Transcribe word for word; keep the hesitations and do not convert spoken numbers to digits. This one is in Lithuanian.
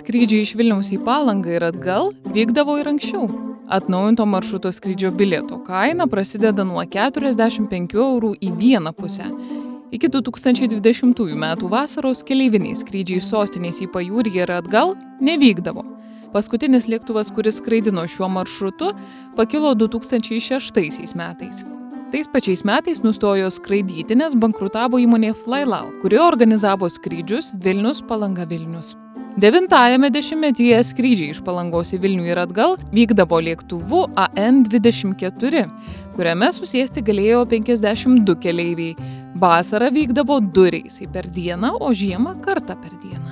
Skrydžiai iš Vilniaus į Palangą ir atgal vykdavo ir anksčiau. Atnaujinto maršruto skrydžio bilieto kaina prasideda nuo keturiasdešimt penkių eurų į vieną pusę. Iki du tūkstančiai dvidešimtųjų metų vasaros keleiviniai skrydžiai iš sostinės į pajūrį ir atgal nevykdavo. Paskutinis lėktuvas, kuris skraidino šiuo maršrutu, pakilo du tūkstančiai šeštaisiais metais. Tais pačiais metais nustojo skraidyti, nes bankrutavo įmonė Flylal, kuri organizavo skrydžius Vilnius-Palanga-Vilnius. Devintajame dešimtmetyje skrydžiai iš Palangos į Vilnių ir atgal vykdavo lėktuvu A N dvidešimt keturi, kuriame susėsti galėjo penkiasdešimt du keleiviai. Vasarą vykdavo du reisai per dieną, o žiemą kartą per dieną.